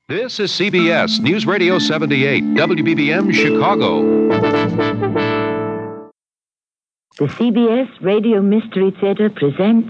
This is CBS News Radio 78, WBBM Chicago. The CBS Radio Mystery Theater presents...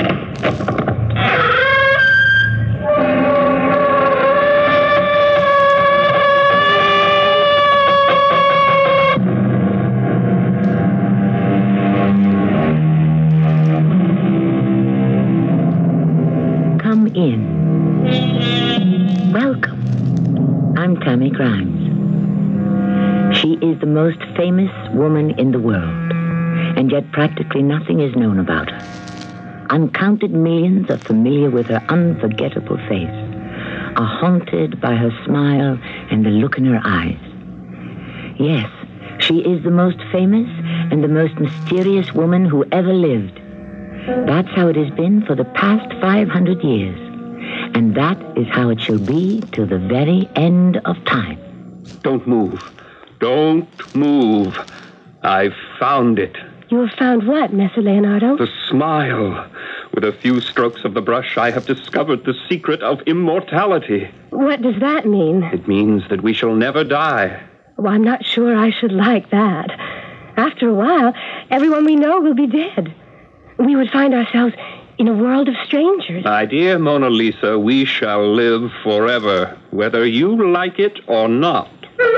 Come in. Welcome. I'm Tammy Grimes. She is the most famous woman in the world, and yet practically nothing is known about her. Uncounted millions are familiar with her unforgettable face, are haunted by her smile and the look in her eyes. Yes, she is the most famous and the most mysterious woman who ever lived. That's how it has been for the past 500 years. And that is how it shall be till the very end of time. Don't move. Don't move. I've found it. You have found what, Messer Leonardo? The smile. With a few strokes of the brush, I have discovered the secret of immortality. What does that mean? It means that we shall never die. Well, I'm not sure I should like that. After a while, everyone we know will be dead. We would find ourselves in a world of strangers. My dear Mona Lisa, we shall live forever, whether you like it or not.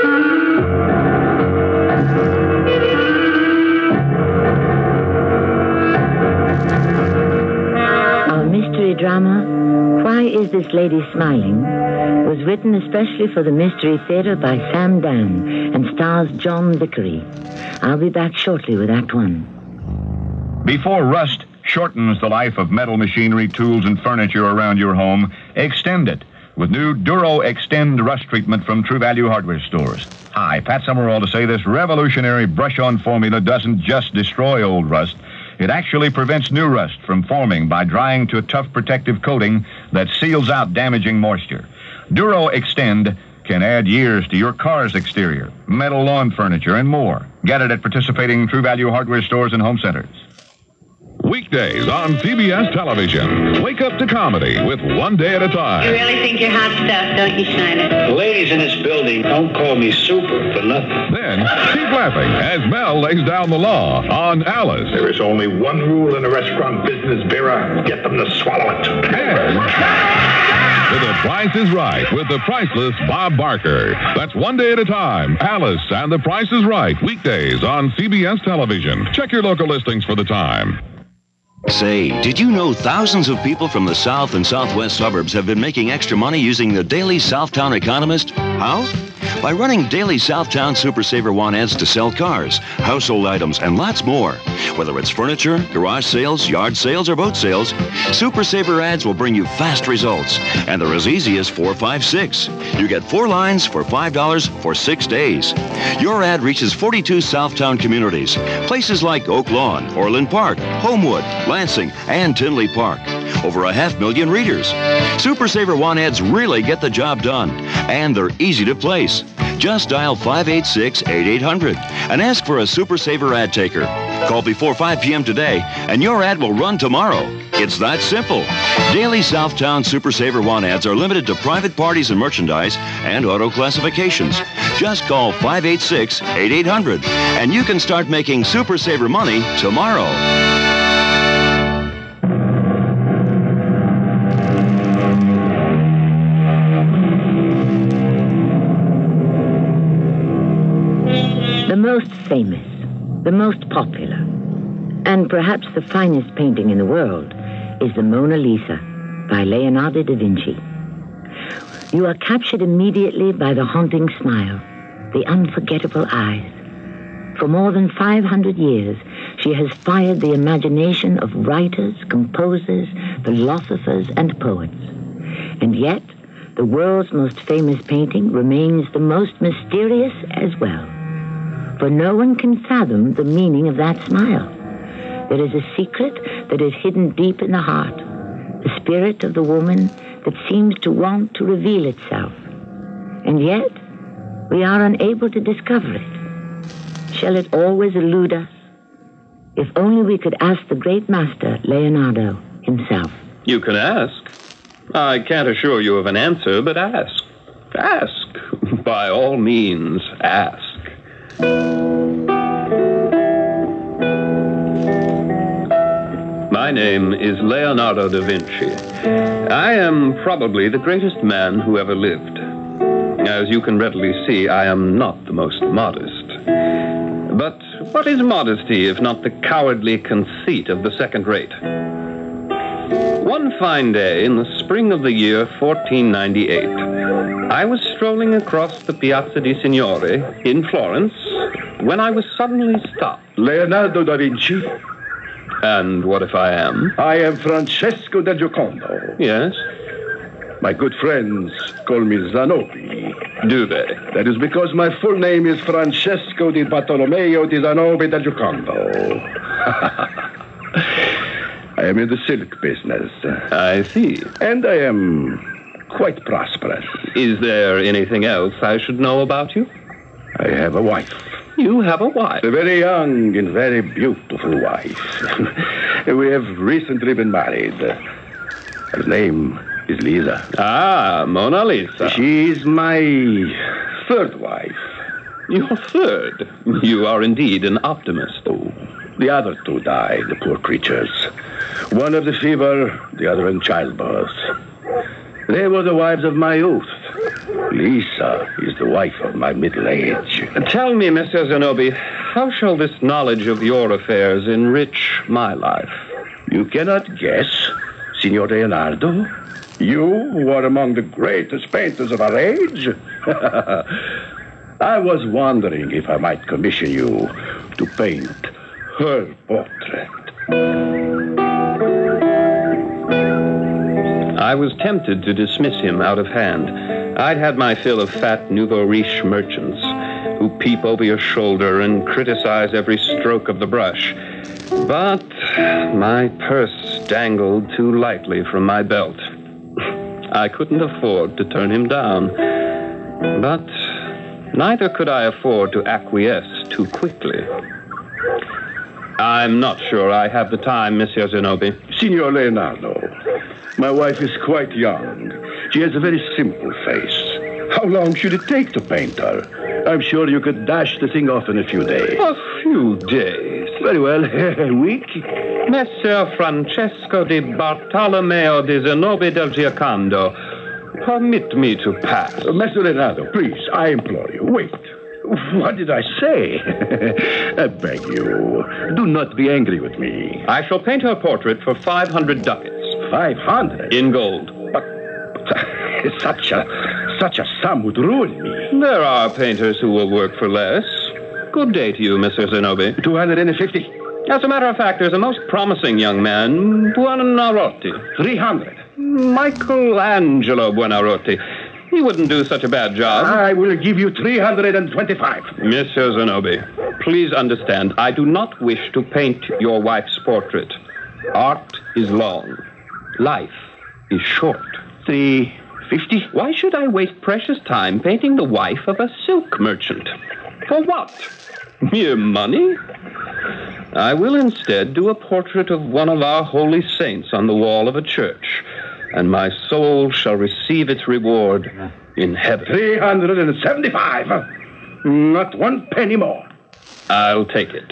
Our mystery drama, Why Is This Lady Smiling?, was written especially for the Mystery Theater by Sam Dan and stars John Vickery. I'll be back shortly with Act One. Before rust shortens the life of metal machinery, tools, and furniture around your home, extend it with new Duro Extend Rust Treatment from True Value Hardware Stores. Hi, Pat Summerall to say this revolutionary brush-on formula doesn't just destroy old rust. It actually prevents new rust from forming by drying to a tough protective coating that seals out damaging moisture. Duro Extend can add years to your car's exterior, metal lawn furniture, and more. Get it at participating True Value Hardware Stores and home centers. Weekdays on CBS television. Wake up to comedy with One Day at a Time. You really think you're hot stuff, don't you, Schneider? The ladies in this building don't call me super for nothing. Then, keep laughing as Mel lays down the law on Alice. There is only one rule in the restaurant business, Vera. Get them to swallow it. And to The Price is Right with the priceless Bob Barker. That's One Day at a Time. Alice and The Price is Right. Weekdays on CBS television. Check your local listings for the time. Say, did you know thousands of people from the south and southwest suburbs have been making extra money using the Daily Southtown Economist? How? By running Daily Southtown Super Saver Want ads to sell cars, household items, and lots more. Whether it's furniture, garage sales, yard sales, or boat sales, Super Saver ads will bring you fast results. And they're as easy as 456. You get 4 lines for $5 for 6 days. Your ad reaches 42 Southtown communities. Places like Oak Lawn, Orland Park, Homewood, Lansing, and Tinley Park. Over 500,000 readers. Super Saver Want ads really get the job done. And they're easy to place. Just dial 586-8800 and ask for a Super Saver ad taker. Call before 5 p.m. today, and your ad will run tomorrow. It's that simple. Daily Southtown Super Saver Want ads are limited to private parties and merchandise and auto classifications. Just call 586-8800, and you can start making Super Saver money tomorrow. The most famous, the most popular, and perhaps the finest painting in the world is the Mona Lisa by Leonardo da Vinci. You are captured immediately by the haunting smile, the unforgettable eyes. For more than 500 years, she has fired the imagination of writers, composers, philosophers, and poets. And yet, the world's most famous painting remains the most mysterious as well. For no one can fathom the meaning of that smile. There is a secret that is hidden deep in the heart, the spirit of the woman that seems to want to reveal itself. And yet, we are unable to discover it. Shall it always elude us? If only we could ask the great master, Leonardo, himself. You can ask. I can't assure you of an answer, but ask. Ask. By all means, ask. My name is Leonardo da Vinci. I am probably the greatest man who ever lived. As you can readily see, I am not the most modest. But what is modesty if not the cowardly conceit of the second rate? One fine day in the spring of the year 1498, I was strolling across the Piazza di Signore in Florence when I was suddenly stopped. Leonardo da Vinci? And what if I am? I am Francesco del Giocondo. Yes? My good friends call me Zanobi. Do they? That is because my full name is Francesco di Bartolomeo di Zanobi del Giocondo. I am in the silk business. I see. And I am quite prosperous. Is there anything else I should know about you? I have a wife. You have a wife? A very young and very beautiful wife. We have recently been married. Her name is Lisa. Ah, Mona Lisa. She is my third wife. Your third? You are indeed an optimist. Oh, the other two died, the poor creatures. One of the fever, the other in childbirth. They were the wives of my youth. Lisa is the wife of my middle age. Tell me, Mr. Zanobi, how shall this knowledge of your affairs enrich my life? You cannot guess, Signor Leonardo? You, who are among the greatest painters of our age? I was wondering if I might commission you to paint her portrait. I was tempted to dismiss him out of hand. I'd had my fill of fat nouveau riche merchants who peep over your shoulder and criticize every stroke of the brush. But my purse dangled too lightly from my belt. I couldn't afford to turn him down. But neither could I afford to acquiesce too quickly. I'm not sure I have the time, Monsieur Zanobi. Signor Leonardo, my wife is quite young. She has a very simple face. How long should it take to paint her? I'm sure you could dash the thing off in a few days. A few days? Very well, a week. Messer Francesco di Bartolomeo di Zanobi del Giocondo, permit me to pass. Messer Leonardo, please, I implore you, wait. What did I say? I beg you, do not be angry with me. I shall paint her portrait for 500 ducats. 500? In gold. But such a sum would ruin me. There are painters who will work for less. Good day to you, Mr. Zanobi. 250? As a matter of fact, there's a most promising young man, Buonarroti. 300? Michelangelo Buonarroti. He wouldn't do such a bad job. I will give you 325. Mr. Zanobi, please understand, I do not wish to paint your wife's portrait. Art is long. Life is short. 350? Why should I waste precious time painting the wife of a silk merchant? For what? Mere money? I will instead do a portrait of one of our holy saints on the wall of a church, and my soul shall receive its reward in heaven. 375. Not one penny more. I'll take it.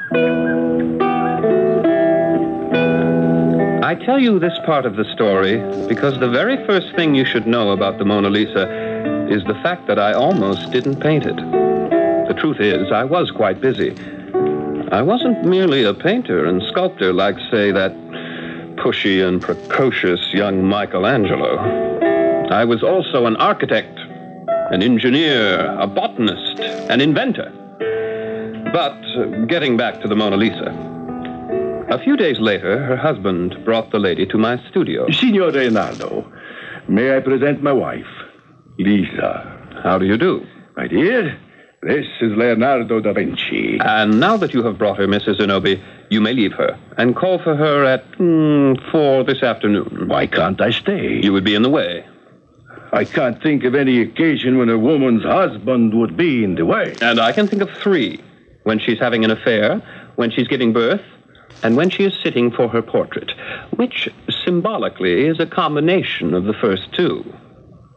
I tell you this part of the story because the very first thing you should know about the Mona Lisa is the fact that I almost didn't paint it. The truth is, I was quite busy. I wasn't merely a painter and sculptor like, say, that pushy and precocious young Michelangelo. I was also an architect, an engineer, a botanist, an inventor. But getting back to the Mona Lisa. A few days later, her husband brought the lady to my studio. Signor Leonardo, may I present my wife, Lisa. How do you do? My dear, this is Leonardo da Vinci. And now that you have brought her, Mrs. Zanobi, you may leave her and call for her at 4 this afternoon. Why can't I stay? You would be in the way. I can't think of any occasion when a woman's husband would be in the way. And I can think of 3. When she's having an affair, when she's giving birth, and when she is sitting for her portrait, which symbolically is a combination of the first 2.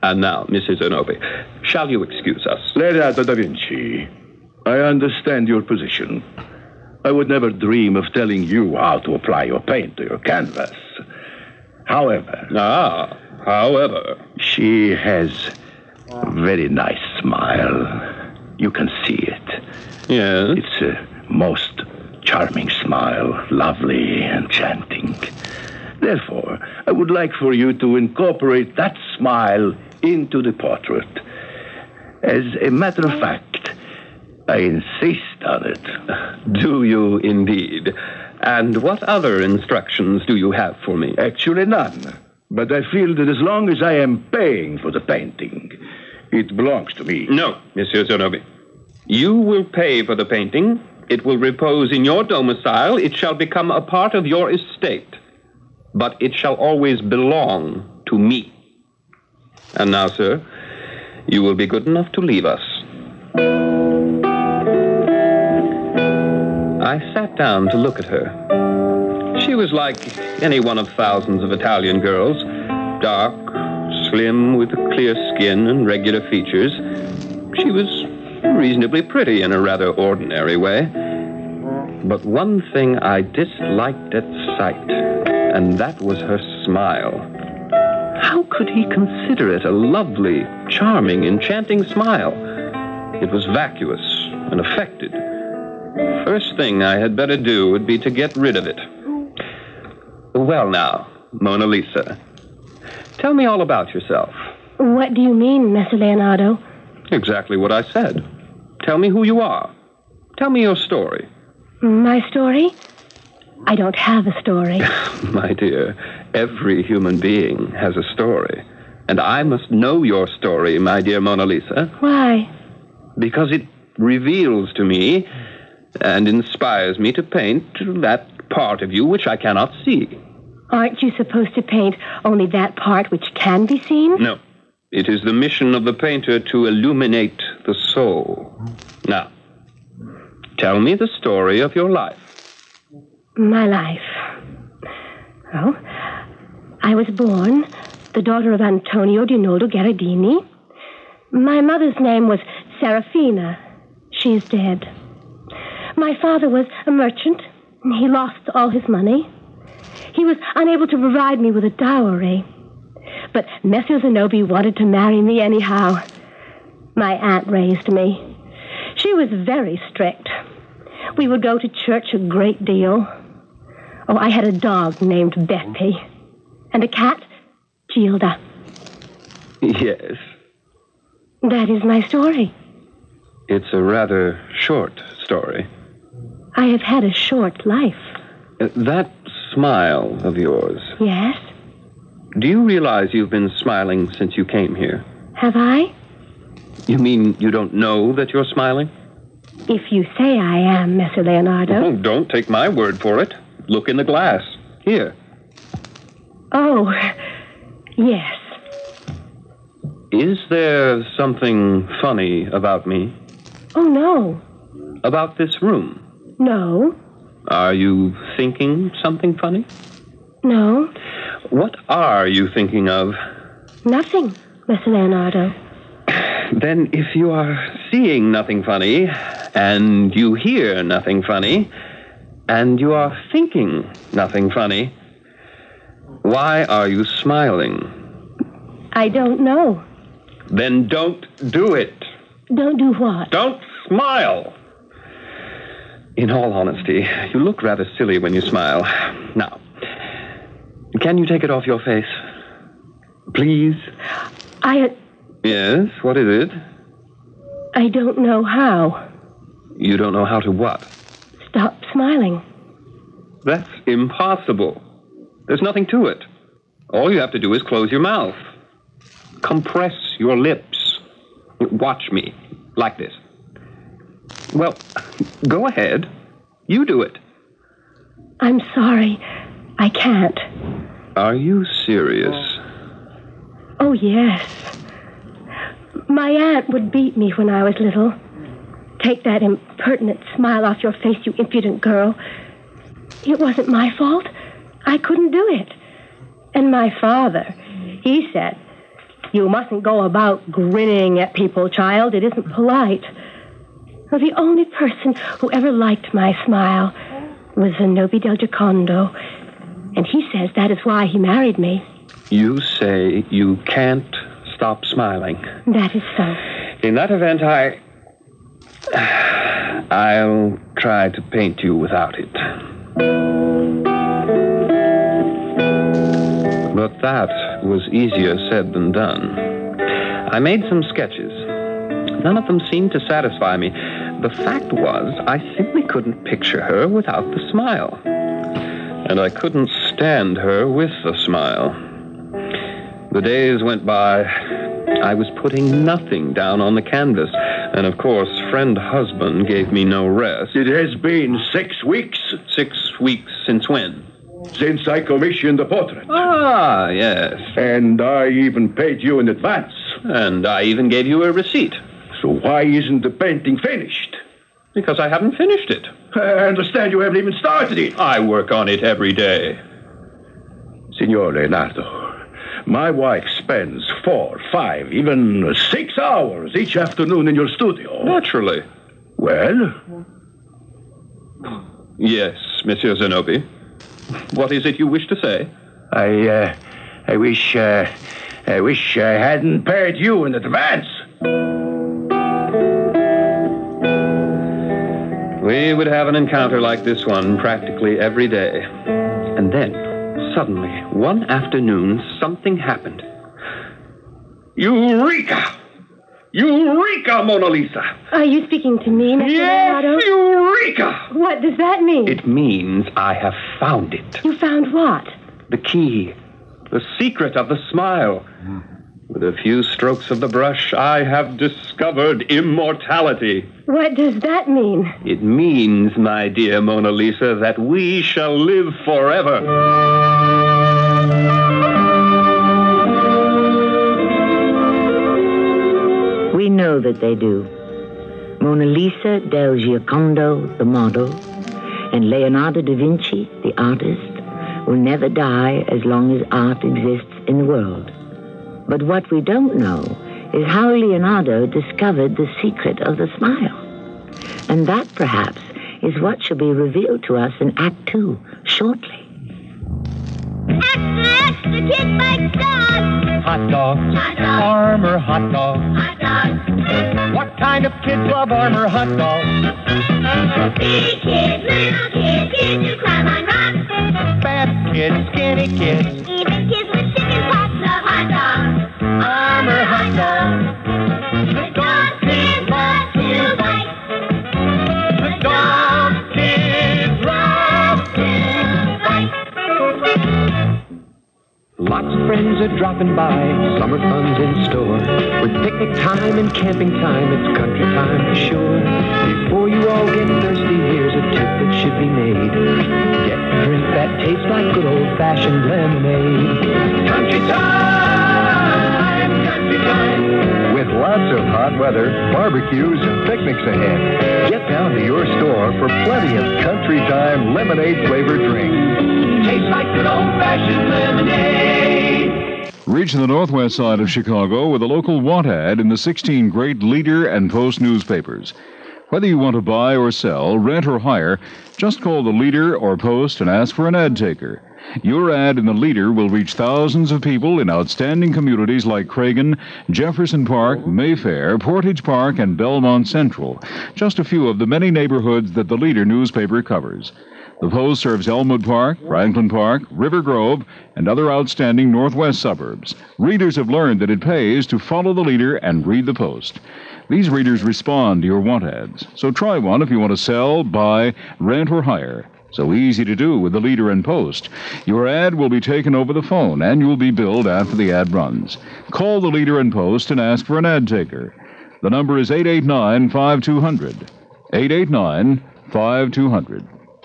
And now, Mrs. Zenobia, shall you excuse us? Leonardo da Vinci, I understand your position. I would never dream of telling you how to apply your paint to your canvas. However... However... She has a very nice smile. You can see it. Yes? It's a most charming smile, lovely, enchanting. Therefore, I would like for you to incorporate that smile into the portrait. As a matter of fact, I insist on it. Do you indeed? And what other instructions do you have for me? Actually, none. But I feel that as long as I am paying for the painting, it belongs to me. No, Monsieur Zenobia. You will pay for the painting. It will repose in your domicile. It shall become a part of your estate. But it shall always belong to me. And now, sir, you will be good enough to leave us. I sat down to look at her. She was like any one of thousands of Italian girls, dark, slim, with clear skin and regular features. She was reasonably pretty in a rather ordinary way. But one thing I disliked at sight, and that was her smile. How could he consider it a lovely, charming, enchanting smile? It was vacuous and affected. First thing I had better do would be to get rid of it. Well now, Mona Lisa, tell me all about yourself. What do you mean, Messer Leonardo? Exactly what I said. Tell me who you are. Tell me your story. My story? I don't have a story. My dear, every human being has a story. And I must know your story, my dear Mona Lisa. Why? Because it reveals to me and inspires me to paint that part of you which I cannot see. Aren't you supposed to paint only that part which can be seen? No. It is the mission of the painter to illuminate the soul. Now, tell me the story of your life. My life. Oh, I was born the daughter of Antonio Dinoldo Gherardini. My mother's name was Serafina. She is dead. My father was a merchant, and he lost all his money. He was unable to provide me with a dowry. But Messer Zenobia wanted to marry me anyhow. My aunt raised me. She was very strict. We would go to church a great deal. Oh, I had a dog named Beppe, and a cat, Gilda. Yes. That is my story. It's a rather short story. I have had a short life. That smile of yours. Yes? Do you realize you've been smiling since you came here? Have I? You mean you don't know that you're smiling? If you say I am, Messer Leonardo. Oh, don't take my word for it. Look in the glass. Here. Oh, yes. Is there something funny about me? Oh, no. About this room? No. Are you thinking something funny? No. What are you thinking of? Nothing, Messer Leonardo. Then if you are seeing nothing funny, and you hear nothing funny, and you are thinking nothing funny, why are you smiling? I don't know. Then don't do it. Don't do what? Don't smile. In all honesty, you look rather silly when you smile. Now, can you take it off your face? Please? Yes, what is it? I don't know how. You don't know how to what? Stop smiling. That's impossible. There's nothing to it. All you have to do is close your mouth. Compress your lips. Watch me. Like this. Well, go ahead. You do it. I'm sorry. I can't. Are you serious? Oh, yes. My aunt would beat me when I was little. Take that impertinent smile off your face, you impudent girl. It wasn't my fault. I couldn't do it. And my father, he said, You mustn't go about grinning at people, child. It isn't polite. Well, the only person who ever liked my smile was Zenobi del Giocondo. And he says that is why he married me. You say you can't stop smiling. That is so. In that event, I'll try to paint you without it. But that was easier said than done. I made some sketches. None of them seemed to satisfy me. The fact was, I simply couldn't picture her without the smile. And I couldn't stand her with the smile. The days went by. I was putting nothing down on the canvas. And of course, friend husband gave me no rest. It has been 6 weeks. 6 weeks since when? Since I commissioned the portrait. Ah, yes. And I even paid you in advance. And I even gave you a receipt. So why isn't the painting finished? Because I haven't finished it. I understand you haven't even started it. I work on it every day. Signor Leonardo, my wife spends 4, 5, even 6 hours each afternoon in your studio. Naturally. Well? Yes, Monsieur Zenobi. What is it you wish to say? I wish I hadn't paid you in advance. We would have an encounter like this one practically every day. And then, suddenly, one afternoon, something happened. Eureka! Eureka, Mona Lisa! Are you speaking to me, Mr. Leonardo? Yes, Eureka! What does that mean? It means I have found it. You found what? The key. The secret of the smile. With a few strokes of the brush, I have discovered immortality. What does that mean? It means, my dear Mona Lisa, that we shall live forever. We know that they do. Mona Lisa del Giocondo, the model, and Leonardo da Vinci, the artist, will never die as long as art exists in the world. But what we don't know is how Leonardo discovered the secret of the smile. And that, perhaps, is what shall be revealed to us in Act 2, shortly. Extra, the kids like dogs. Hot dogs. Hot dogs. Armour hot dogs. Hot dogs. What kind of kids love Armour hot dogs? Big kids, little kids, kids who climb on rocks. Fat kids, skinny kids. Even kids with chicken pox love hot dogs. Armour hot dogs. The dog kids love to bite. The dog kids love to bite. Lots of friends are dropping by, summer fun's in store. With picnic time and camping time, it's country time for sure. Before you all get thirsty, here's a tip that should be made. Get a drink that tastes like good old-fashioned lemonade. Country time! Country time! With lots of hot weather, barbecues, and picnics ahead, get down to your store for plenty of country time lemonade-flavored drinks. Tastes like good old-fashioned lemonade. Reach the northwest side of Chicago with a local want ad in the 16 great Leader and Post newspapers. Whether you want to buy or sell, rent or hire, just call the Leader or Post and ask for an ad taker. Your ad in the Leader will reach thousands of people in outstanding communities like Cragen, Jefferson Park, Mayfair, Portage Park, and Belmont Central, just a few of the many neighborhoods that the Leader newspaper covers. The Post serves Elmwood Park, Franklin Park, River Grove, and other outstanding northwest suburbs. Readers have learned that it pays to follow the Leader and read the Post. These readers respond to your want ads, so try one if you want to sell, buy, rent, or hire. So easy to do with the Leader and Post. Your ad will be taken over the phone, and you'll be billed after the ad runs. Call the Leader and Post and ask for an ad taker. The number is 889-5200. 889-5200.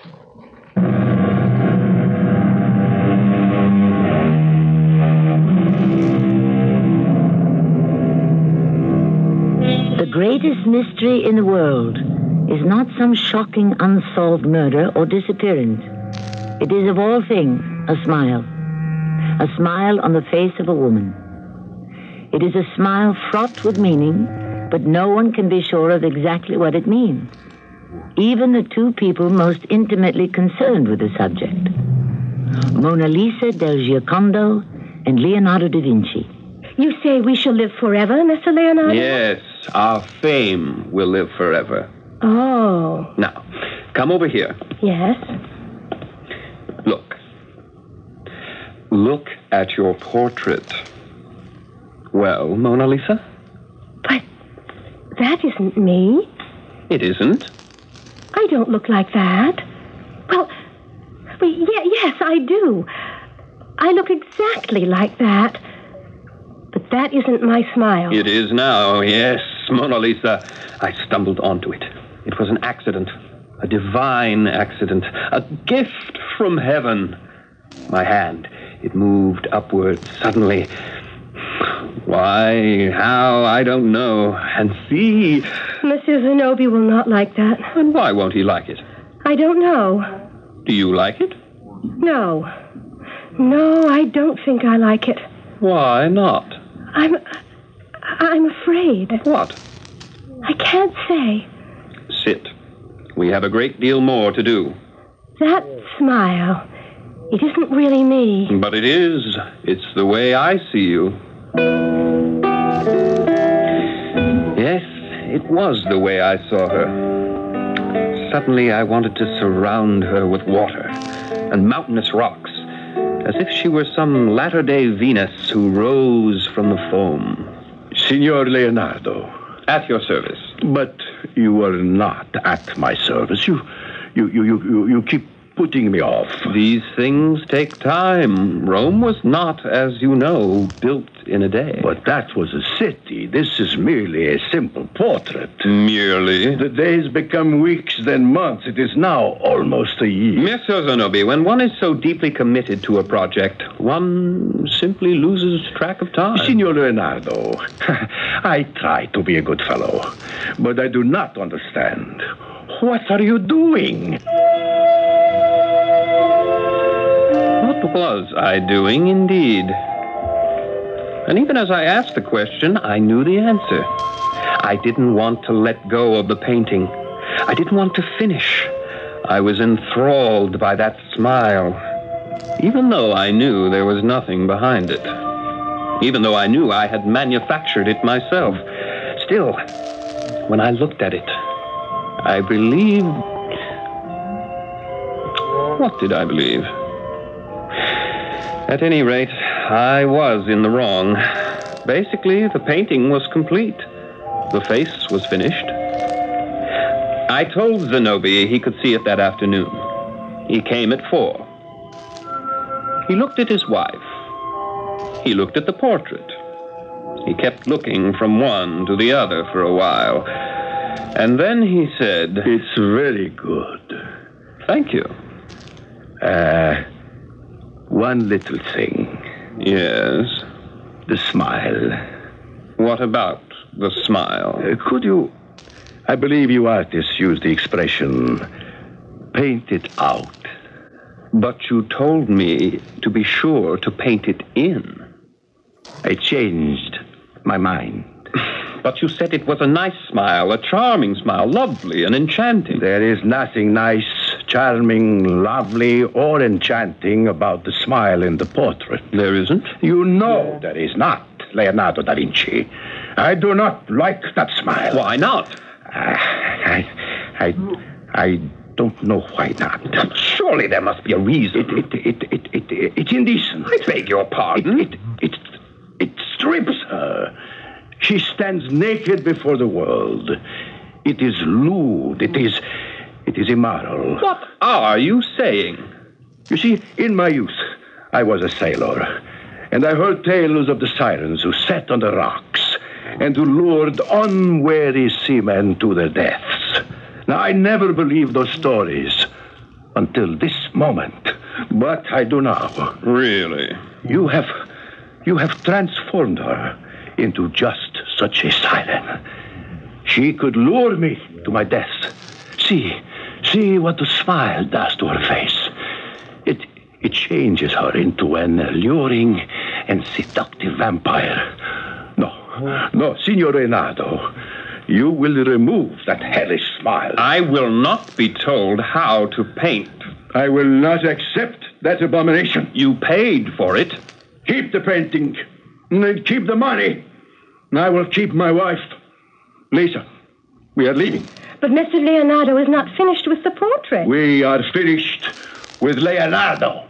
The greatest mystery in the world is not some shocking unsolved murder or disappearance. It is of all things a smile. A smile on the face of a woman. It is a smile fraught with meaning, but no one can be sure of exactly what it means. Even the two people most intimately concerned with the subject. Mona Lisa del Giocondo and Leonardo da Vinci. You say we shall live forever, Mr. Leonardo? Yes, our fame will live forever. Oh. Now, come over here. Yes? Look. Look at your portrait. Well, Mona Lisa? But that isn't me. It isn't. I don't look like that. Well, yes, I do. I look exactly like that. But that isn't my smile. It is now, yes, Mona Lisa. I stumbled onto it. It was an accident. A divine accident. A gift from heaven. My hand, it moved upward suddenly. Why, how, I don't know. And see... Monsieur Zenobia will not like that. And why won't he like it? I don't know. Do you like it? No. No, I don't think I like it. Why not? I'm afraid. What? I can't say. Sit. We have a great deal more to do. That smile, it isn't really me. But it is. It's the way I see you. Yes, it was the way I saw her. Suddenly I wanted to surround her with water and mountainous rocks, as if she were some latter-day Venus who rose from the foam. Signor Leonardo. At your service. But you are not at my service. You keep putting me off. These things take time. Rome was not, as you know, built in a day. But that was a city. This is merely a simple portrait. Merely? The days become weeks, then months. It is now almost a year. Monsieur Zenobia, when one is so deeply committed to a project, one simply loses track of time. Signor Leonardo, I try to be a good fellow, but I do not understand. What are you doing? What was I doing, indeed? And even as I asked the question, I knew the answer. I didn't want to let go of the painting. I didn't want to finish. I was enthralled by that smile, even though I knew there was nothing behind it. Even though I knew I had manufactured it myself. Still, when I looked at it, I believed... What did I believe? At any rate, I was in the wrong. Basically, the painting was complete. The face was finished. I told Zenobia he could see it that afternoon. He came at 4. He looked at his wife. He looked at the portrait. He kept looking from one to the other for a while. And then he said... It's very good. Thank you. One little thing. Yes? The smile. What about the smile? Could you... I believe you artists use the expression, paint it out. But you told me to be sure to paint it in. I changed my mind. But you said it was a nice smile, a charming smile, lovely and enchanting. There is nothing nice, charming, lovely, or enchanting about the smile in the portrait. There isn't? You know there is not, Leonardo da Vinci. I do not like that smile. Why not? I don't know why not. Surely there must be a reason. It's indecent. I beg your pardon? It strips her. She stands naked before the world. It is lewd. It is immoral. What are you saying? You see, in my youth, I was a sailor, and I heard tales of the sirens who sat on the rocks and who lured unwary seamen to their deaths. Now, I never believed those stories until this moment, but I do now. Really? You have transformed her into just such a siren. She could lure me to my death. See what the smile does to her face. It changes her into an alluring and seductive vampire. No, No, Signor Leonardo. You will remove that hellish smile. I will not be told how to paint. I will not accept that abomination. You paid for it. Keep the painting. And keep the money. I will keep my wife. Lisa, we are leaving. But Mr. Leonardo is not finished with the portrait. We are finished with Leonardo.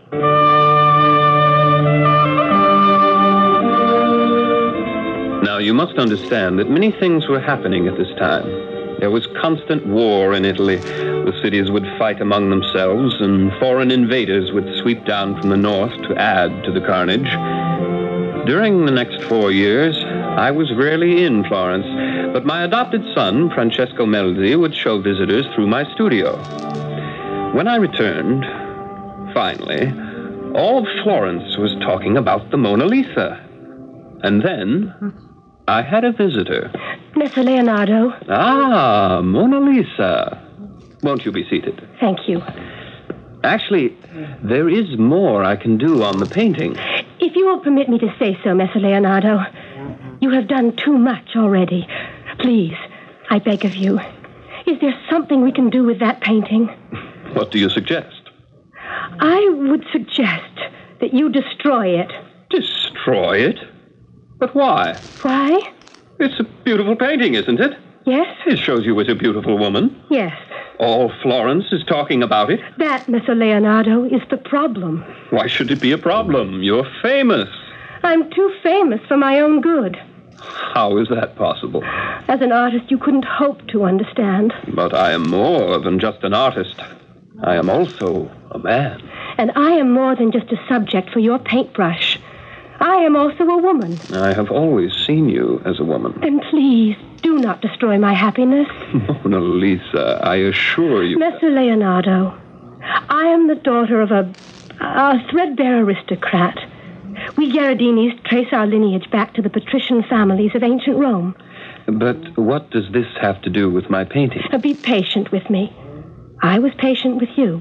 Now, you must understand that many things were happening at this time. There was constant war in Italy. The cities would fight among themselves, and foreign invaders would sweep down from the north to add to the carnage. During the next 4 years, I was rarely in Florence, but my adopted son, Francesco Melzi, would show visitors through my studio. When I returned, finally, all of Florence was talking about the Mona Lisa. And then I had a visitor. Mr. Leonardo. Ah, Mona Lisa. Won't you be seated? Thank you. Actually, there is more I can do on the painting. If you will permit me to say so, Mr. Leonardo, you have done too much already. Please, I beg of you. Is there something we can do with that painting? What do you suggest? I would suggest that you destroy it. Destroy it? But why? Why? It's a beautiful painting, isn't it? Yes. It shows you as a beautiful woman. Yes. All Florence is talking about it. That, Mr. Leonardo, is the problem. Why should it be a problem? You're famous. I'm too famous for my own good. How is that possible? As an artist, you couldn't hope to understand. But I am more than just an artist. I am also a man. And I am more than just a subject for your paintbrush. I am also a woman. I have always seen you as a woman. And please, do not destroy my happiness. Mona Lisa, I assure you... Mr. Leonardo, I am the daughter of a threadbare aristocrat. We Gherardinis trace our lineage back to the patrician families of ancient Rome. But what does this have to do with my painting? Be patient with me. I was patient with you.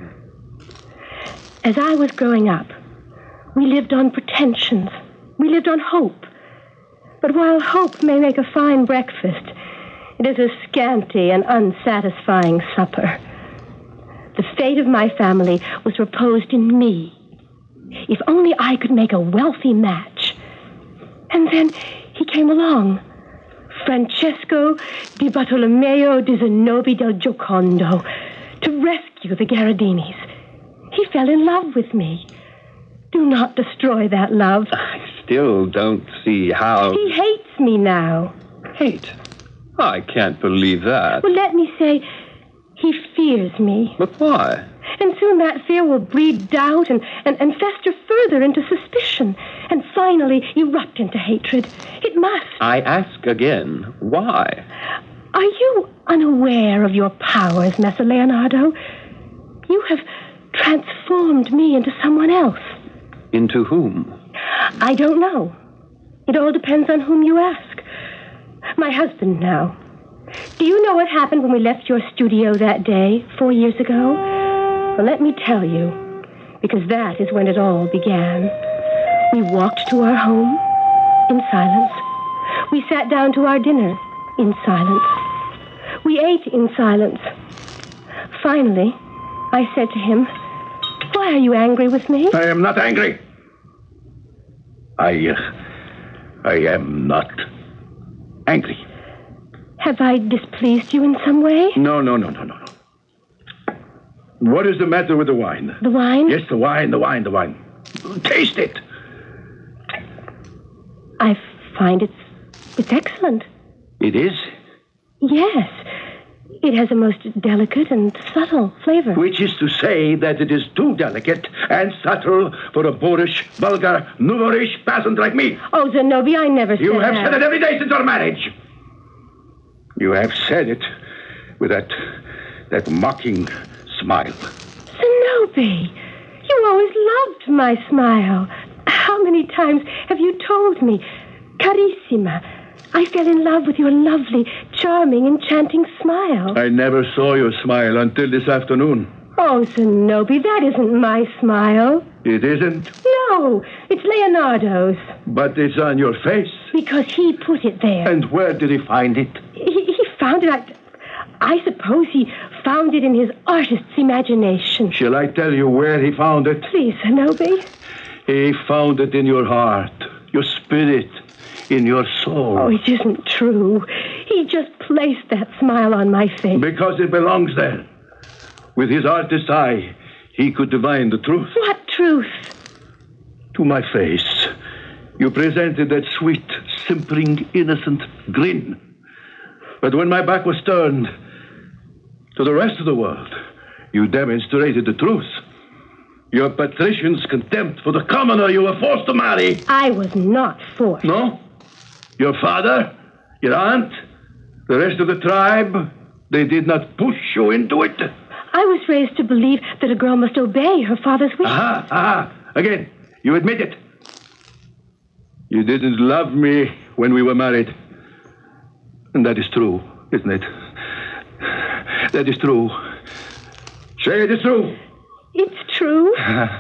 As I was growing up, we lived on pretensions. We lived on hope. But while hope may make a fine breakfast, it is a scanty and unsatisfying supper. The fate of my family was reposed in me. If only I could make a wealthy match. And then he came along. Francesco di Bartolomeo di Zenobi del Giocondo, to rescue the Gherardinis. He fell in love with me. Do not destroy that love. I still don't see how... He hates me now. Hate? I can't believe that. Well, let me say, he fears me. But why? And soon that fear will breed doubt and fester further into suspicion, and finally erupt into hatred. It must. I ask again, why? Are you unaware of your powers, Messer Leonardo? You have transformed me into someone else. Into whom? I don't know. It all depends on whom you ask. My husband now. Do you know what happened when we left your studio that day, 4 years ago? Well, let me tell you, because that is when it all began. We walked to our home in silence. We sat down to our dinner in silence. We ate in silence. Finally, I said to him, "Why are you angry with me?" I am not angry. I am not angry. Have I displeased you in some way? No. What is the matter with the wine? The wine? Yes, the wine. Taste it. I find it's excellent. It is? Yes. It has a most delicate and subtle flavor. Which is to say that it is too delicate and subtle for a boorish, vulgar, nouvelish peasant like me. Oh, Zenobi, I never said that. You have said it every day since our marriage. You have said it with that mocking smile. Zenobi, you always loved my smile. How many times have you told me, Carissima, I fell in love with your lovely, charming, enchanting smile. I never saw your smile until this afternoon. Oh, Zenobi, that isn't my smile. It isn't? No, it's Leonardo's. But it's on your face. Because he put it there. And where did he find it? He found it, I suppose he found it in his artist's imagination. Shall I tell you where he found it? Please, Zenobi. He found it in your heart, your spirit, in your soul. Oh, it isn't true. He just placed that smile on my face. Because it belongs there. With his artist's eye, he could divine the truth. What truth? To my face, you presented that sweet, simpering, innocent grin. But when my back was turned to the rest of the world, you demonstrated the truth. Your patrician's contempt for the commoner you were forced to marry. I was not forced. No? Your father, your aunt, the rest of the tribe, they did not push you into it? I was raised to believe that a girl must obey her father's wishes. Aha. Again, you admit it. You didn't love me when we were married. And that is true, isn't it? That is true. Say it is true. It's true.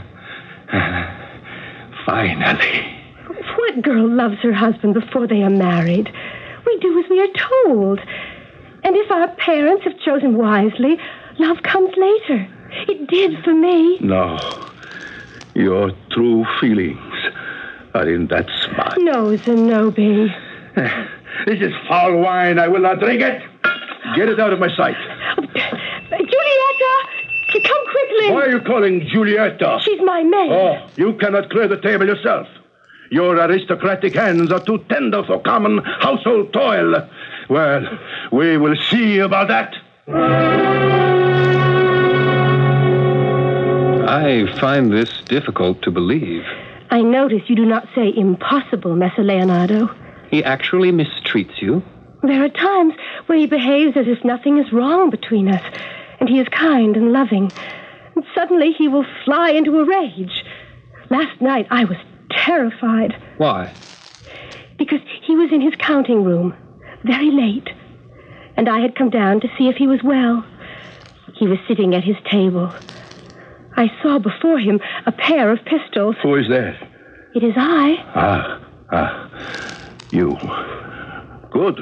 Finally. What girl loves her husband before they are married? We do as we are told. And if our parents have chosen wisely, love comes later. It did for me. No. Your true feelings are in that smile. No, Zenobi. This is foul wine. I will not drink it. Get it out of my sight. Giulietta! Come quickly. Why are you calling Giulietta? She's my maid. Oh, you cannot clear the table yourself. Your aristocratic hands are too tender for common household toil. Well, we will see about that. I find this difficult to believe. I notice you do not say impossible, Messer Leonardo. He actually mistreats you? There are times when he behaves as if nothing is wrong between us, and he is kind and loving. And suddenly he will fly into a rage. Last night I was terrified. Why? Because he was in his counting room, very late, and I had come down to see if he was well. He was sitting at his table. I saw before him a pair of pistols. Who is there? It is I. You. Good.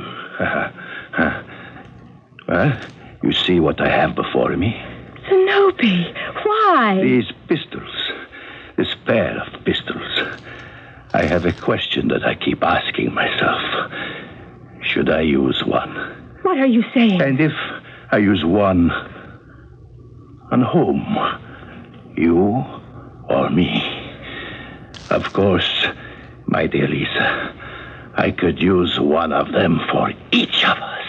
Well, you see what I have before me? Zenobi, why? These pistols. This pair of pistols. I have a question that I keep asking myself. Should I use one? What are you saying? And if I use one, on whom? You or me? Of course, my dear Lisa, I could use one of them for each of us.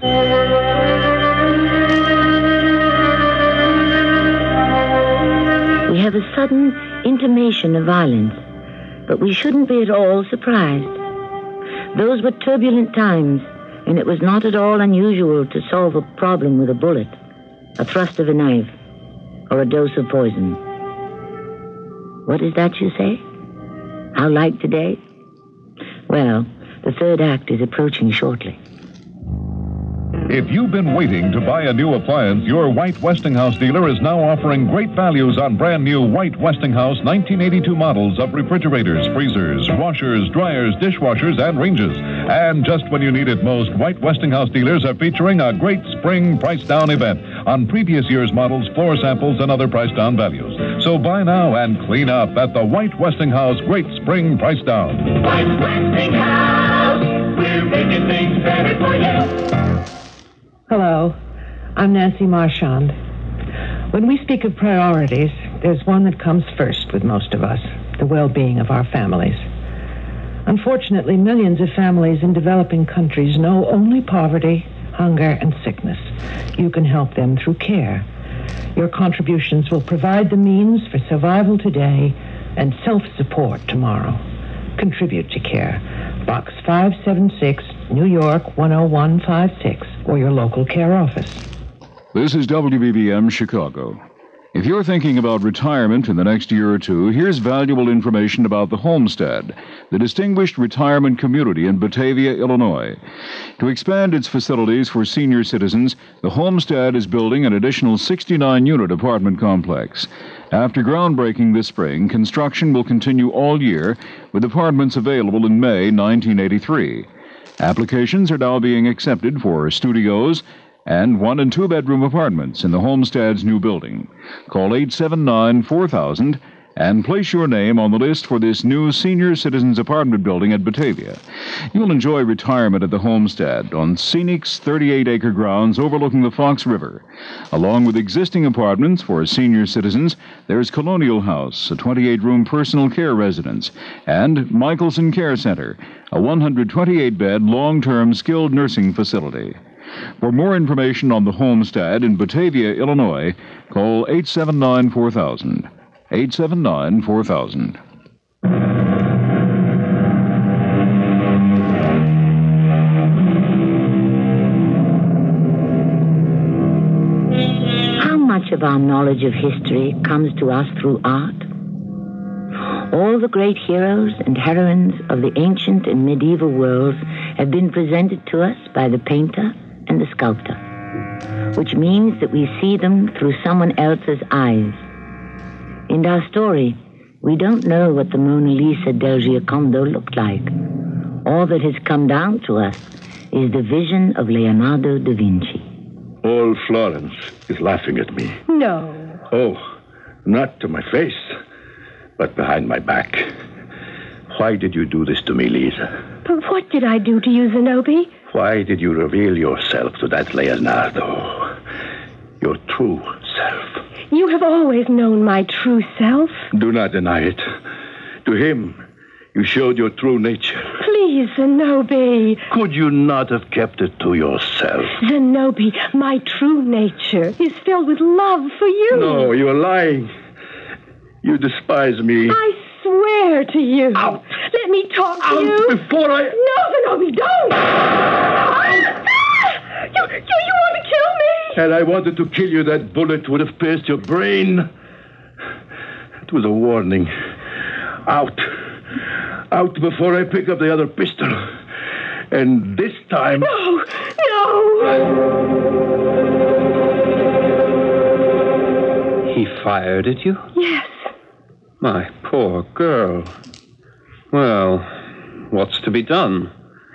We have a sudden intimation of violence, but we shouldn't be at all surprised. Those were turbulent times, and it was not at all unusual to solve a problem with a bullet, a thrust of a knife, or a dose of poison. What is that you say? How like today? Well, the third act is approaching shortly. If you've been waiting to buy a new appliance, your White Westinghouse dealer is now offering great values on brand new White Westinghouse 1982 models of refrigerators, freezers, washers, dryers, dishwashers, and ranges. And just when you need it most, White Westinghouse dealers are featuring a great spring price down event on previous year's models, floor samples, and other price down values. So buy now and clean up at the White Westinghouse Great Spring Price Down. White Westinghouse, we're making things better for you. Hello, I'm Nancy Marchand. When we speak of priorities, there's one that comes first with most of us, the well-being of our families. Unfortunately, millions of families in developing countries know only poverty, hunger, and sickness. You can help them through care. Your contributions will provide the means for survival today and self-support tomorrow. Contribute to CARE. Box 576, New York 10156, or your local CARE office. This is WBBM Chicago. If you're thinking about retirement in the next year or two, here's valuable information about the Homestead, the distinguished retirement community in Batavia, Illinois. To expand its facilities for senior citizens, the Homestead is building an additional 69-unit apartment complex. After groundbreaking this spring, construction will continue all year, with apartments available in May 1983. Applications are now being accepted for studios and 1- and 2-bedroom apartments in the Homestead's new building. Call 879-4000 and place your name on the list for this new senior citizens apartment building at Batavia. You'll enjoy retirement at the Homestead on Scenic's 38-acre grounds overlooking the Fox River. Along with existing apartments for senior citizens, there's Colonial House, a 28-room personal care residence, and Michelson Care Center, a 128-bed long-term skilled nursing facility. For more information on the Homestead in Batavia, Illinois, call 879-4000. 879-4000. How much of our knowledge of history comes to us through art? All the great heroes and heroines of the ancient and medieval worlds have been presented to us by the painter and the sculptor, which means that we see them through someone else's eyes. In our story, we don't know what the Mona Lisa del Giocondo looked like. All that has come down to us is the vision of Leonardo da Vinci. All Florence is laughing at me. No. Oh, not to my face, but behind my back. Why did you do this to me, Lisa? But what did I do to you, Zenobi? Why did you reveal yourself to that Leonardo? Your true self. You have always known my true self. Do not deny it. To him, you showed your true nature. Please, Zenobi. Could you not have kept it to yourself? Zenobi, my true nature is filled with love for you. No, you're lying. You despise me. I swear to you. Out. Let me talk to Out you. before I... No, Zenobi, don't. You want to kill me? Had I wanted to kill you, that bullet would have pierced your brain. It was a warning. Out. Out before I pick up the other pistol. And this time... No. He fired at you? Yes. My poor girl. Well, what's to be done?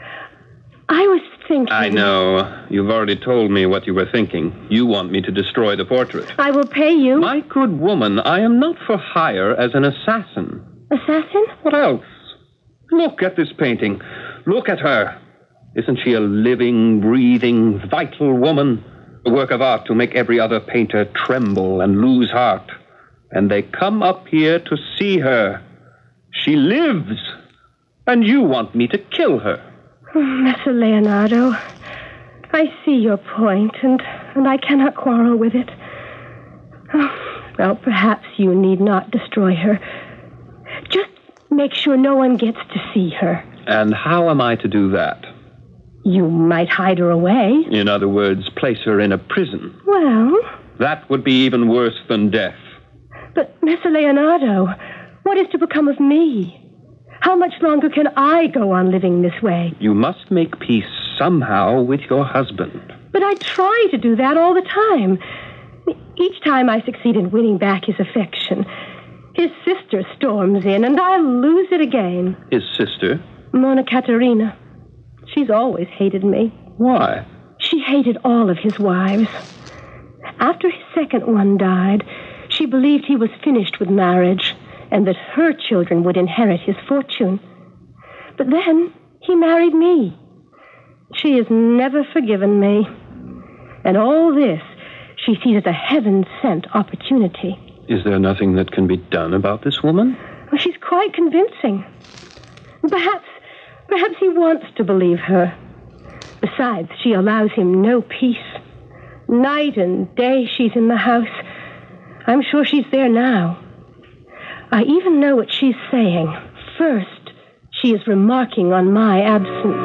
I was thinking... I know. You've already told me what you were thinking. You want me to destroy the portrait. I will pay you. My good woman, I am not for hire as an assassin. Assassin? What else? Look at this painting. Look at her. Isn't she a living, breathing, vital woman? A work of art to make every other painter tremble and lose heart. And they come up here to see her. She lives. And you want me to kill her. Messer Leonardo, I see your point, and I cannot quarrel with it. Well, perhaps you need not destroy her. Just make sure no one gets to see her. And how am I to do that? You might hide her away. In other words, place her in a prison. Well... That would be even worse than death. But, Messer Leonardo, what is to become of me? How much longer can I go on living this way? You must make peace somehow with your husband. But I try to do that all the time. Each time I succeed in winning back his affection, his sister storms in, and I lose it again. His sister? Mona Caterina. She's always hated me. Why? She hated all of his wives. After his second one died, she believed he was finished with marriage and that her children would inherit his fortune. But then he married me. She has never forgiven me. And all this she sees as a heaven-sent opportunity. Is there nothing that can be done about this woman? Well, she's quite convincing. Perhaps he wants to believe her. Besides, she allows him no peace. Night and day she's in the house. I'm sure she's there now. I even know what she's saying. First, she is remarking on my absence.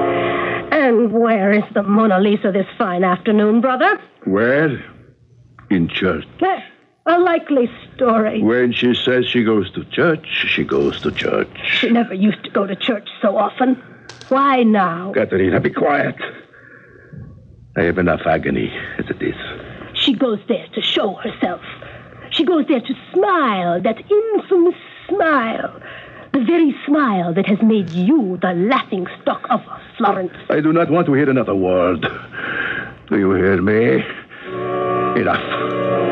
And where is the Mona Lisa this fine afternoon, brother? Where? In church. A likely story. When she says she goes to church, she goes to church. She never used to go to church so often. Why now? Katerina, be quiet. I have enough agony as it is. She goes there to show herself. She goes there to smile, that infamous smile. The very smile that has made you the laughing stock of Florence. I do not want to hear another word. Do you hear me? Enough.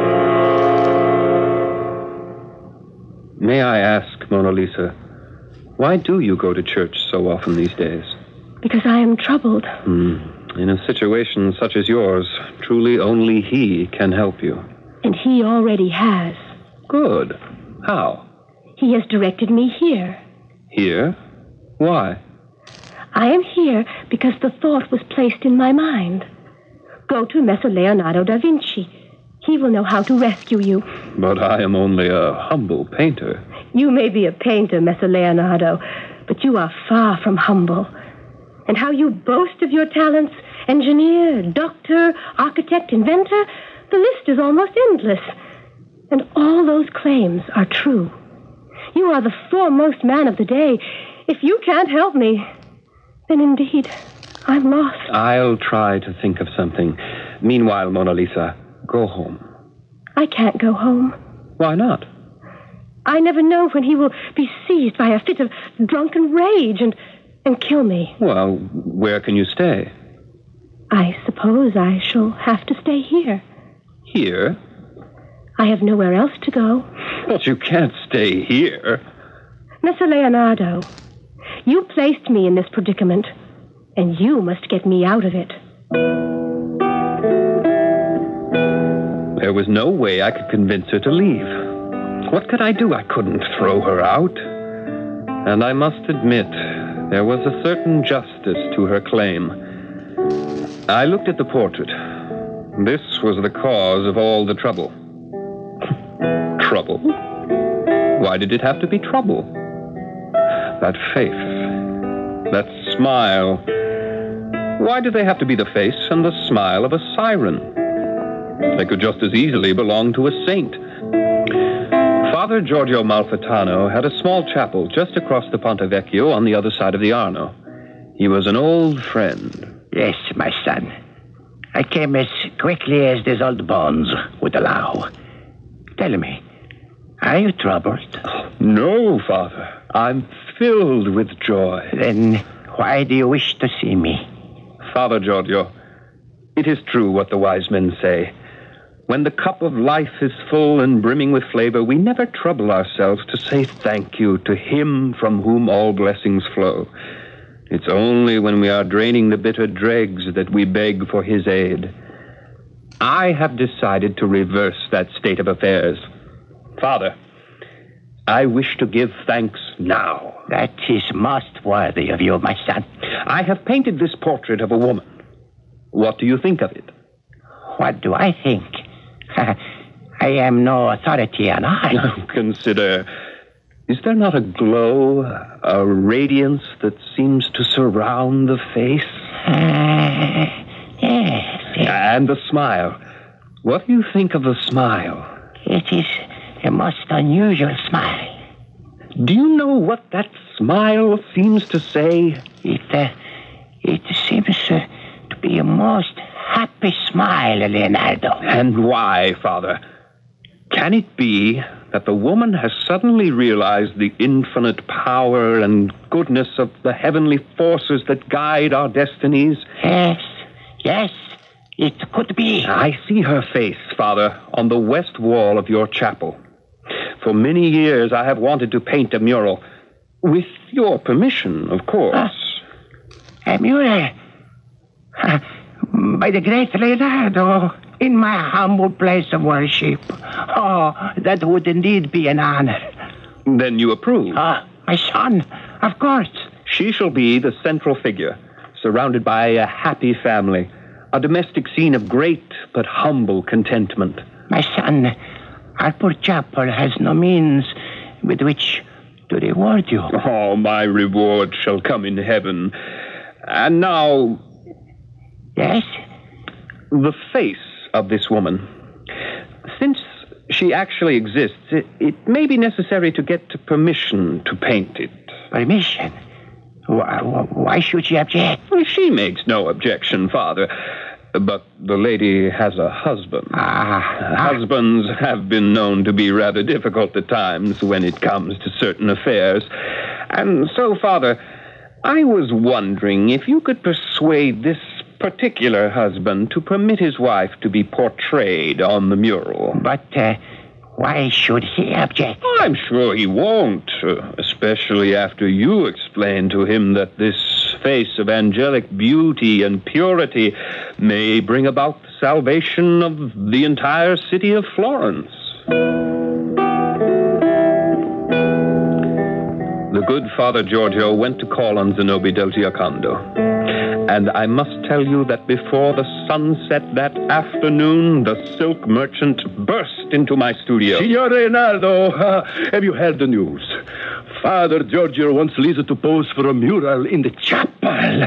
May I ask, Mona Lisa, why do you go to church so often these days? Because I am troubled. In a situation such as yours, truly only he can help you. And he already has. Good. How? He has directed me here. Here? Why? I am here because the thought was placed in my mind. Go to Messer Leonardo da Vinci. He will know how to rescue you. But I am only a humble painter. You may be a painter, Messer Leonardo, but you are far from humble. And how you boast of your talents, engineer, doctor, architect, inventor, the list is almost endless. And all those claims are true. You are the foremost man of the day. If you can't help me, then indeed, I'm lost. I'll try to think of something. Meanwhile, Mona Lisa, go home. I can't go home. Why not? I never know when he will be seized by a fit of drunken rage and kill me. Well, where can you stay? I suppose I shall have to stay here. Here? I have nowhere else to go. But you can't stay here. Messer Leonardo, you placed me in this predicament, and you must get me out of it. There was no way I could convince her to leave. What could I do? I couldn't throw her out. And I must admit, there was a certain justice to her claim. I looked at the portrait. This was the cause of all the trouble. Trouble? Why did it have to be trouble? That face, that smile. Why do they have to be the face and the smile of a siren? They could just as easily belong to a saint. Father Giorgio Malfitano had a small chapel just across the Ponte Vecchio on the other side of the Arno. He was an old friend. Yes, my son. I came as quickly as these old bones would allow. Tell me, are you troubled? No, Father. I'm filled with joy. Then why do you wish to see me? Father Giorgio, it is true what the wise men say. When the cup of life is full and brimming with flavor, we never trouble ourselves to say thank you to him from whom all blessings flow. It's only when we are draining the bitter dregs that we beg for his aid. I have decided to reverse that state of affairs. Father, I wish to give thanks now. That is most worthy of you, my son. I have painted this portrait of a woman. What do you think of it? What do I think? I am no authority on art. Consider, is there not a glow, a radiance that seems to surround the face? Yes. And the smile. What do you think of the smile? It is a most unusual smile. Do you know what that smile seems to say? It seems to be a most happy smile, Leonardo. And why, Father? Can it be that the woman has suddenly realized the infinite power and goodness of the heavenly forces that guide our destinies? Yes, it could be. I see her face, Father, on the west wall of your chapel. For many years I have wanted to paint a mural. With your permission, of course. A mural? By the great Leonardo, in my humble place of worship. Oh, that would indeed be an honor. Then you approve? My son, of course. She shall be the central figure, surrounded by a happy family, a domestic scene of great but humble contentment. My son, our poor chapel has no means with which to reward you. Oh, my reward shall come in heaven. And now... Yes? The face of this woman. Since she actually exists, it may be necessary to get permission to paint it. Permission? Why should she object? She makes no objection, Father. But the lady has a husband. Husbands have been known to be rather difficult at times when it comes to certain affairs. And so, Father, I was wondering if you could persuade this particular husband to permit his wife to be portrayed on the mural. But, why should he object? I'm sure he won't, especially after you explain to him that this face of angelic beauty and purity may bring about the salvation of the entire city of Florence. The good Father Giorgio went to call on Zenobi del Giocondo. And I must tell you that before the sun set that afternoon, the silk merchant burst into my studio. Signor Leonardo, have you heard the news? Father Giorgio wants Lisa to pose for a mural in the chapel.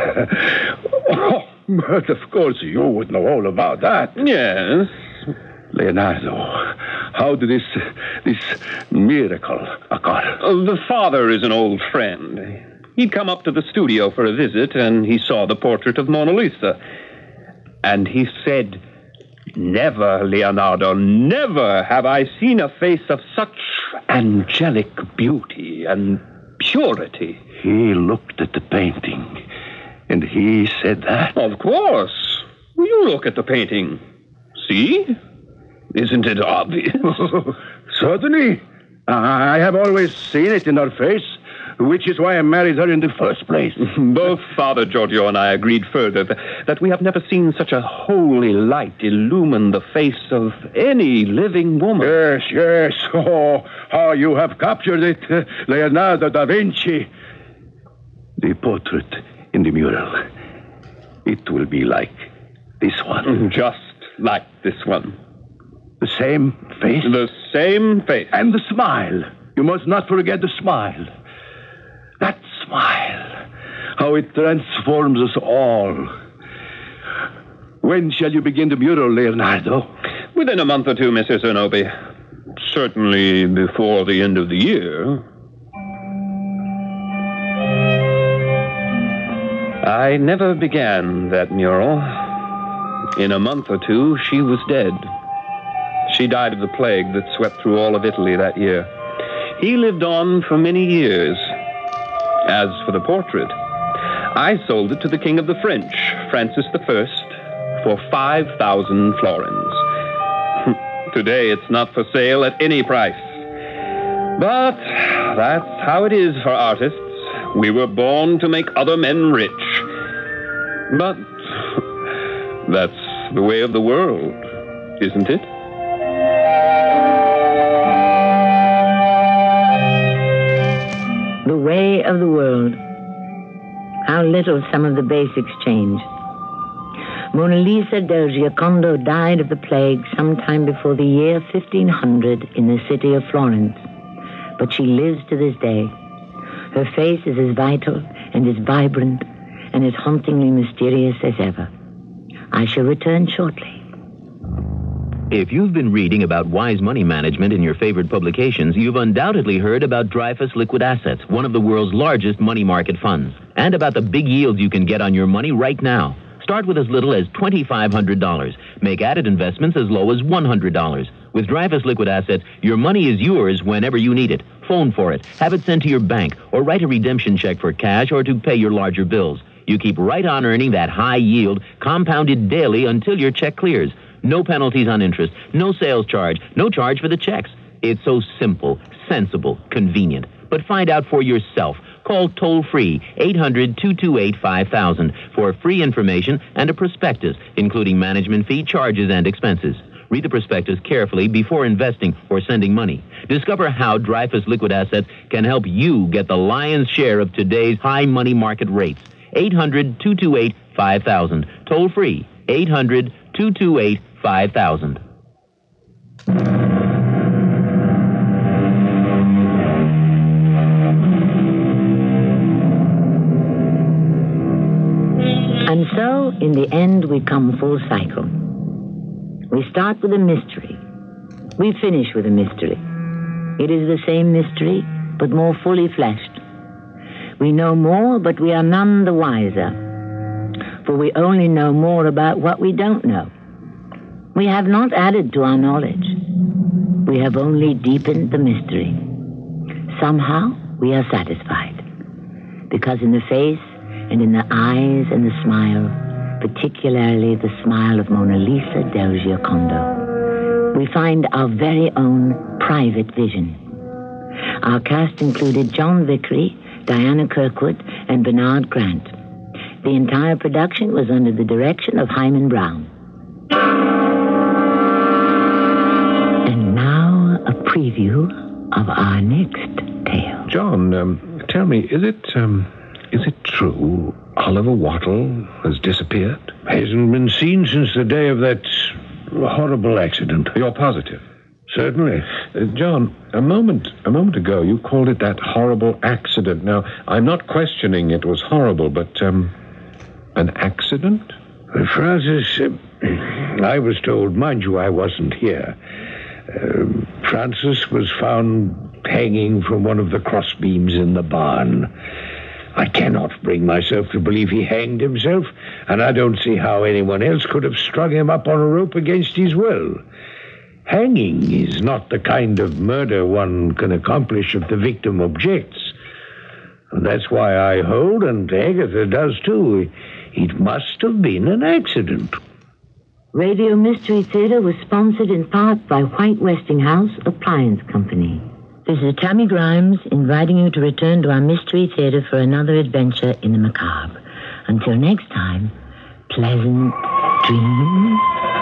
But of course you would know all about that. Yes. Leonardo, how did this miracle occur? The father is an old friend. He'd come up to the studio for a visit, and he saw the portrait of Mona Lisa. And he said, "Never, Leonardo, never have I seen a face of such angelic beauty and purity." He looked at the painting, and he said that? Of course. You look at the painting. See? Isn't it obvious? Certainly. I have always seen it in her face, which is why I married her in the first place. Both Father Giorgio and I agreed further that we have never seen such a holy light illumine the face of any living woman. Yes. Oh, how you have captured it, Leonardo da Vinci. The portrait in the mural. It will be like this one. Just like this one. The same face? The same face. And the smile. You must not forget the smile. That smile. How it transforms us all. When shall you begin the mural, Leonardo? Within a month or two, Mr. Zenobi. Certainly before the end of the year. I never began that mural. In a month or two, she was dead. She died of the plague that swept through all of Italy that year. He lived on for many years. As for the portrait, I sold it to the King of the French, Francis I, for 5,000 florins. Today, it's not for sale at any price. But that's how it is for artists. We were born to make other men rich. But that's the way of the world, isn't it? The way of the world. How little some of the basics change. Mona Lisa del Giocondo died of the plague sometime before the year 1500 in the city of Florence. But she lives to this day. Her face is as vital and as vibrant and as hauntingly mysterious as ever. I shall return shortly. If you've been reading about wise money management in your favorite publications, you've undoubtedly heard about Dreyfus Liquid Assets, one of the world's largest money market funds, and about the big yields you can get on your money right now. Start with as little as $2,500. Make added investments as low as $100. With Dreyfus Liquid Assets, your money is yours whenever you need it. Phone for it, have it sent to your bank, or write a redemption check for cash or to pay your larger bills. You keep right on earning that high yield, compounded daily until your check clears. No penalties on interest, no sales charge, no charge for the checks. It's so simple, sensible, convenient. But find out for yourself. Call toll-free 800-228-5000 for free information and a prospectus, including management fee, charges, and expenses. Read the prospectus carefully before investing or sending money. Discover how Dreyfus Liquid Assets can help you get the lion's share of today's high money market rates. 800-228-5000. Toll-free 800-228-5000. And so, in the end, we come full cycle. We start with a mystery, We finish with a mystery. It is the same mystery, but more fully fleshed. We know more, but we are none the wiser. For we only know more about what we don't know. We have not added to our knowledge. We have only deepened the mystery. Somehow, we are satisfied. Because in the face and in the eyes and the smile, particularly the smile of Mona Lisa del Giocondo, we find our very own private vision. Our cast included John Vickery, Diana Kirkwood, and Bernard Grant. The entire production was under the direction of Hyman Brown. And now a preview of our next tale. John, tell me, is it true Oliver Wattle has disappeared? Hasn't been seen since the day of that horrible accident. You're positive? Certainly. John, a moment ago, you called it that horrible accident. Now, I'm not questioning it was horrible, but, an accident? Francis, I was told, mind you, I wasn't here. Francis was found hanging from one of the crossbeams in the barn. I cannot bring myself to believe he hanged himself, and I don't see how anyone else could have strung him up on a rope against his will. Hanging is not the kind of murder one can accomplish if the victim objects. And that's why I hold, and Agatha does too, it must have been an accident. Radio Mystery Theater was sponsored in part by White Westinghouse Appliance Company. This is Tammy Grimes inviting you to return to our Mystery Theater for another adventure in the macabre. Until next time, pleasant dreams.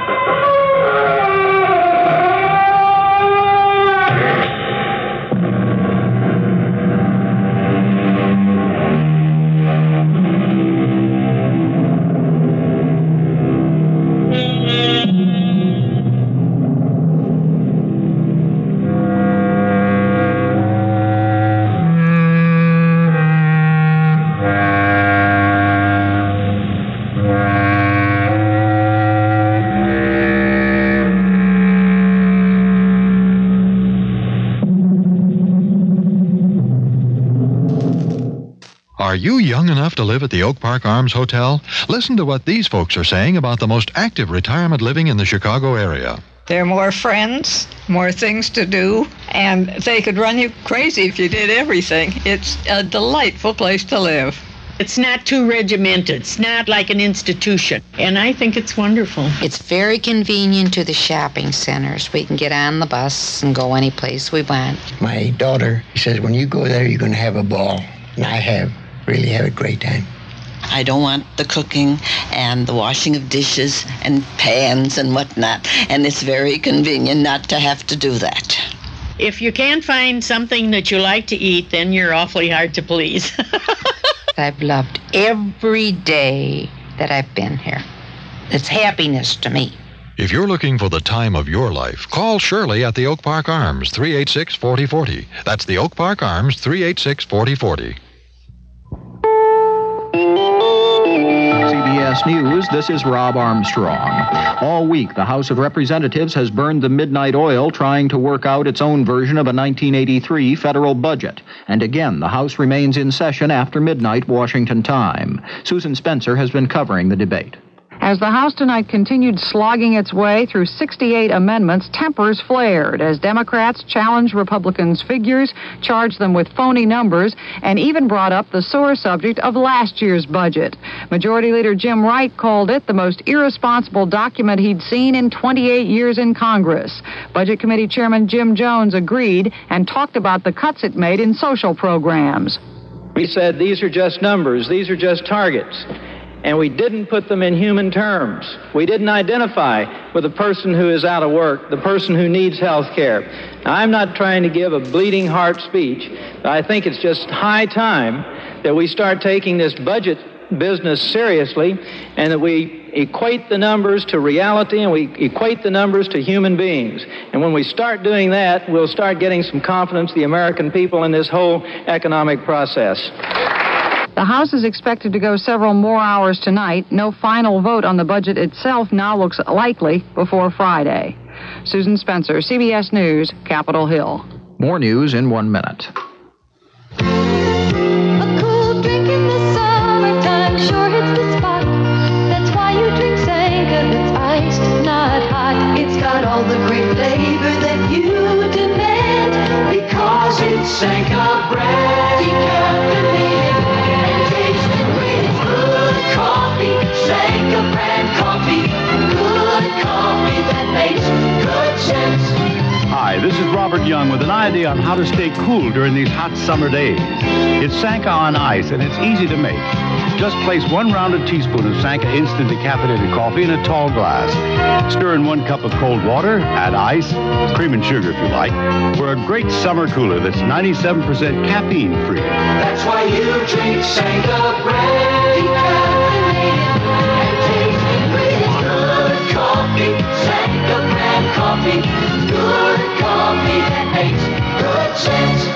Are you young enough to live at the Oak Park Arms Hotel? Listen to what these folks are saying about the most active retirement living in the Chicago area. There are more friends, more things to do, and they could run you crazy if you did everything. It's a delightful place to live. It's not too regimented. It's not like an institution. And I think it's wonderful. It's very convenient to the shopping centers. We can get on the bus and go any place we want. My daughter says, when you go there, you're going to have a ball. And I really have a great time. I don't want the cooking and the washing of dishes and pans and whatnot. And it's very convenient not to have to do that. If you can't find something that you like to eat, then you're awfully hard to please. I've loved every day that I've been here. It's happiness to me. If you're looking for the time of your life, call Shirley at the Oak Park Arms, 386-4040. That's the Oak Park Arms, 386-4040. CBS News, this is Rob Armstrong. All week, the House of Representatives has burned the midnight oil trying to work out its own version of a 1983 federal budget. And again, the House remains in session after midnight Washington time. Susan Spencer has been covering the debate. As the House tonight continued slogging its way through 68 amendments, tempers flared as Democrats challenged Republicans' figures, charged them with phony numbers, and even brought up the sore subject of last year's budget. Majority Leader Jim Wright called it the most irresponsible document he'd seen in 28 years in Congress. Budget Committee Chairman Jim Jones agreed and talked about the cuts it made in social programs. We said these are just numbers, these are just targets. And we didn't put them in human terms. We didn't identify with the person who is out of work, the person who needs health care. Now, I'm not trying to give a bleeding heart speech, but I think it's just high time that we start taking this budget business seriously and that we equate the numbers to reality and we equate the numbers to human beings. And when we start doing that, we'll start getting some confidence in the American people in this whole economic process. The House is expected to go several more hours tonight. No final vote on the budget itself now looks likely before Friday. Susan Spencer, CBS News, Capitol Hill. More news in 1 minute. A cool drink in the summertime sure hits the spot. That's why you drink Sanka. It's iced, not hot. It's got all the great flavor that you demand. Because it's Sanka brand. Decaffeinated and tasting great. It's good coffee. Sanka brand coffee. Good coffee that makes good sense. Hi, this is Robert Young with an idea on how to stay cool during these hot summer days. It's Sanka on ice, and it's easy to make. Just place 1 rounded teaspoon of Sanka instant decaffeinated coffee in a tall glass. Stir in 1 cup of cold water, add ice, cream and sugar if you like, for a great summer cooler that's 97% caffeine free. That's why you drink Sanka brand. Decaffeinated and tasting great. It's good coffee. Sanka brand coffee. Good coffee that makes good sense.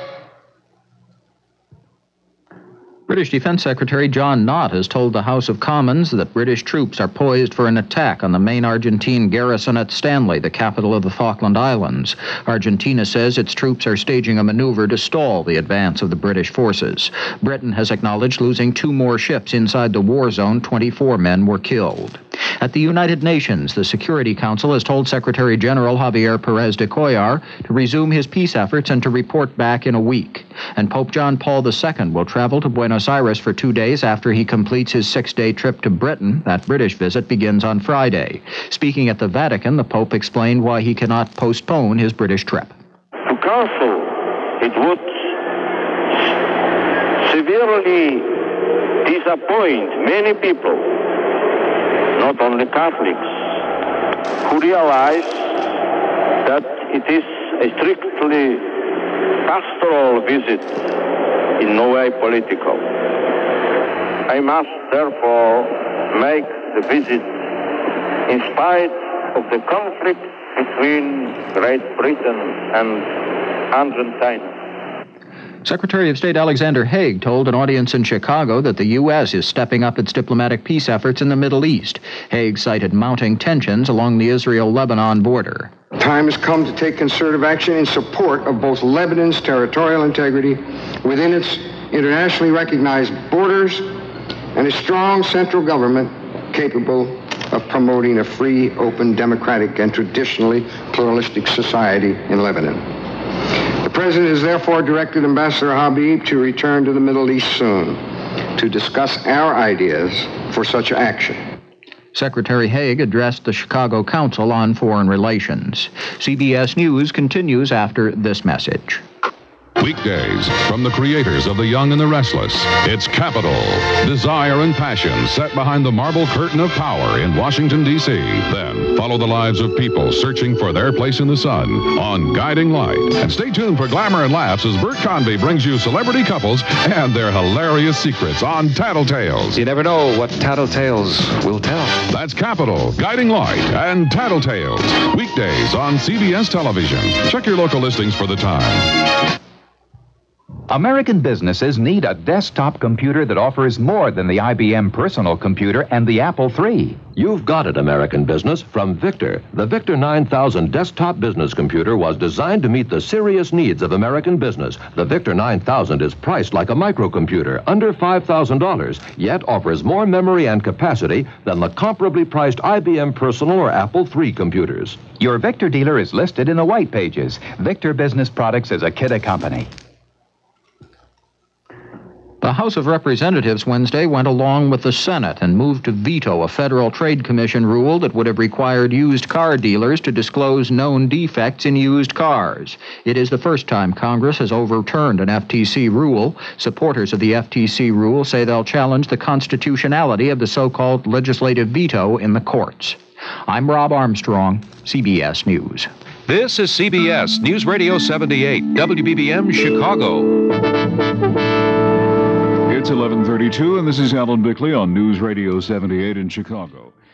British Defense Secretary John Nott has told the House of Commons that British troops are poised for an attack on the main Argentine garrison at Stanley, the capital of the Falkland Islands. Argentina says its troops are staging a maneuver to stall the advance of the British forces. Britain has acknowledged losing 2 more ships inside the war zone. 24 men were killed. At the United Nations, the Security Council has told Secretary General Javier Perez de Cuellar to resume his peace efforts and to report back in a week. And Pope John Paul II will travel to Buenos Aires for 2 days after he completes his 6-day trip to Britain. That British visit begins on Friday. Speaking at the Vatican, the Pope explained why he cannot postpone his British trip. To cancel, it would severely disappoint many people, not only Catholics, who realize that it is a strictly pastoral visit, in no way political. I must therefore make the visit in spite of the conflict between Great Britain and Argentina. Secretary of State Alexander Haig told an audience in Chicago that the U.S. is stepping up its diplomatic peace efforts in the Middle East. Haig cited mounting tensions along the Israel-Lebanon border. The time has come to take concerted action in support of both Lebanon's territorial integrity within its internationally recognized borders and a strong central government capable of promoting a free, open, democratic, and traditionally pluralistic society in Lebanon. The President has therefore directed Ambassador Habib to return to the Middle East soon to discuss our ideas for such action. Secretary Haig addressed the Chicago Council on Foreign Relations. CBS News continues after this message. Weekdays from the creators of The Young and the Restless. It's Capital, desire and passion set behind the marble curtain of power in Washington, D.C. Then follow the lives of people searching for their place in the sun on Guiding Light. And stay tuned for glamour and laughs as Bert Convy brings you celebrity couples and their hilarious secrets on Tattletales. You never know what Tattletales will tell. That's Capital, Guiding Light, and Tattletales. Weekdays on CBS Television. Check your local listings for the time. American businesses need a desktop computer that offers more than the IBM personal computer and the Apple III. You've got it, American business, from Victor. The Victor 9000 desktop business computer was designed to meet the serious needs of American business. The Victor 9000 is priced like a microcomputer, under $5,000, yet offers more memory and capacity than the comparably priced IBM personal or Apple III computers. Your Victor dealer is listed in the white pages. Victor Business Products is a Kidde company. The House of Representatives Wednesday went along with the Senate and moved to veto a Federal Trade Commission rule that would have required used car dealers to disclose known defects in used cars. It is the first time Congress has overturned an FTC rule. Supporters of the FTC rule say they'll challenge the constitutionality of the so-called legislative veto in the courts. I'm Rob Armstrong, CBS News. This is CBS News Radio 78, WBBM Chicago. It's 11:32, and this is Alan Bickley on News Radio 78 in Chicago.